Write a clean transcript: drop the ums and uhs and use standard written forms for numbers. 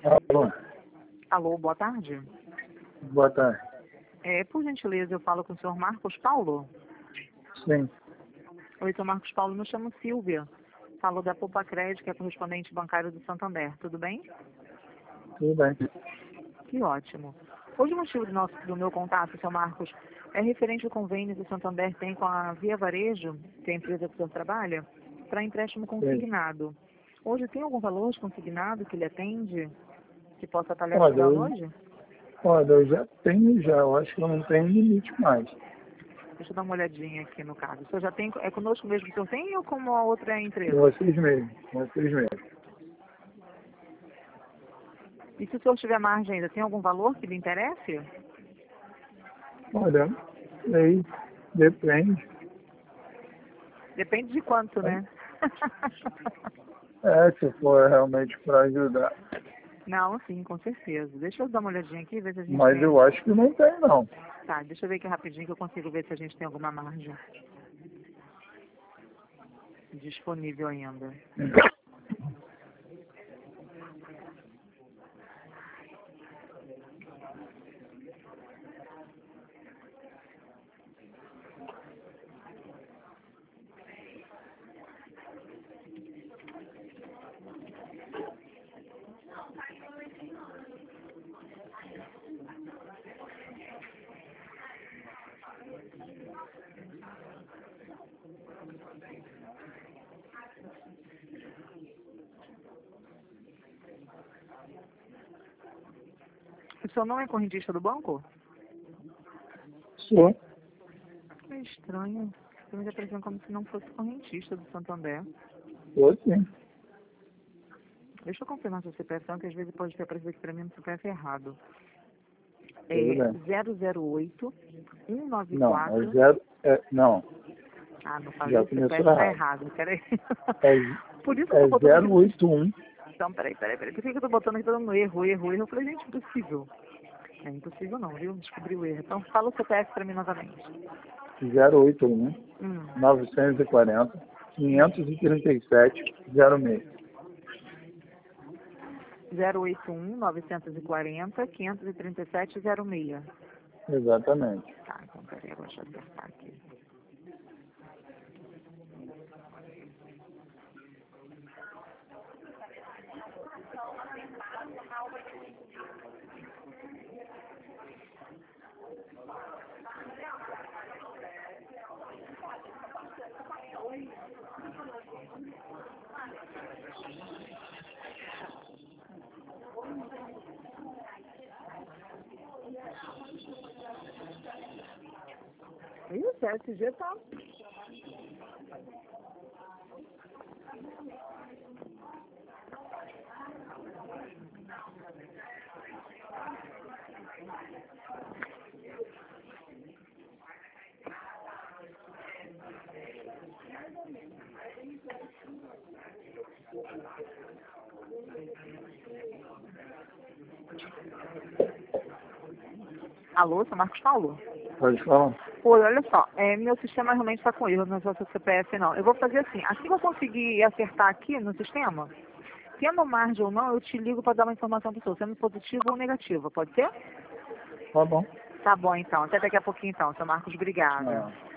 Alô, Alô, boa tarde. boa tarde. Por gentileza, eu falo com o senhor Marcos Paulo. Sim, Oi, senhor Marcos Paulo, me chamo Silvia. Falo da Poupa Crédito, que é correspondente bancário do Santander. Tudo bem? tudo bem. Que ótimo. Hoje o motivo do meu contato, senhor Marcos, é referente ao convênio que o Santander tem com a Via Varejo, que é a empresa que o senhor trabalha, para empréstimo consignado. Hoje tem algum valor de consignado que ele atende, que possa estar lhe ajudando hoje? Olha, eu já tenho já, eu acho que eu não tenho limite mais. Deixa eu dar uma olhadinha aqui no caso. O senhor já tem, é conosco mesmo que o senhor tem ou como a outra empresa? Vocês mesmos. E se o senhor tiver margem ainda, tem algum valor que lhe interesse? Olha, aí depende. Depende de quanto, né? Se for realmente para ajudar. Não, sim, com certeza. Deixa eu dar uma olhadinha aqui, ver se a gente Mas tem. eu acho que não tem, não. Tá, deixa eu ver aqui rapidinho que eu consigo ver se a gente tem alguma margem disponível ainda. O senhor não é correntista do banco? Sou. É estranho. Você me apresenta como se não fosse correntista do Santander. Sou sim. Deixa eu confirmar seu CPF, que às vezes pode ter aparecido aqui para mim no CPF errado. Tudo bem. 008 Não, 194. não, Ah, não falei, já o CPF começou está errado. errado. Peraí. É, Por isso que eu tô é botando aqui no sistema. 081. Então, peraí. Por que eu tô botando aqui dando erro? Eu falei, gente, impossível. É impossível não, viu? Descobri o erro. Então, fala o CPF para mim novamente. 081 Hum. 940 537 06. 081 940 537 06. Exatamente. Tá, então peraí, eu vou acertar aqui. Ih, o CSG tá. Alô, seu Marcos Paulo? Pode falar? Oi, olha só, meu sistema realmente está com erro, não é só seu CPF não. Eu vou fazer assim que eu conseguir acertar aqui no sistema, tendo margem ou não, eu te ligo para dar uma informação para você, sendo positiva ou negativa, pode ser? Tá bom. Tá bom então, até daqui a pouquinho então, seu Marcos, obrigada. Ah.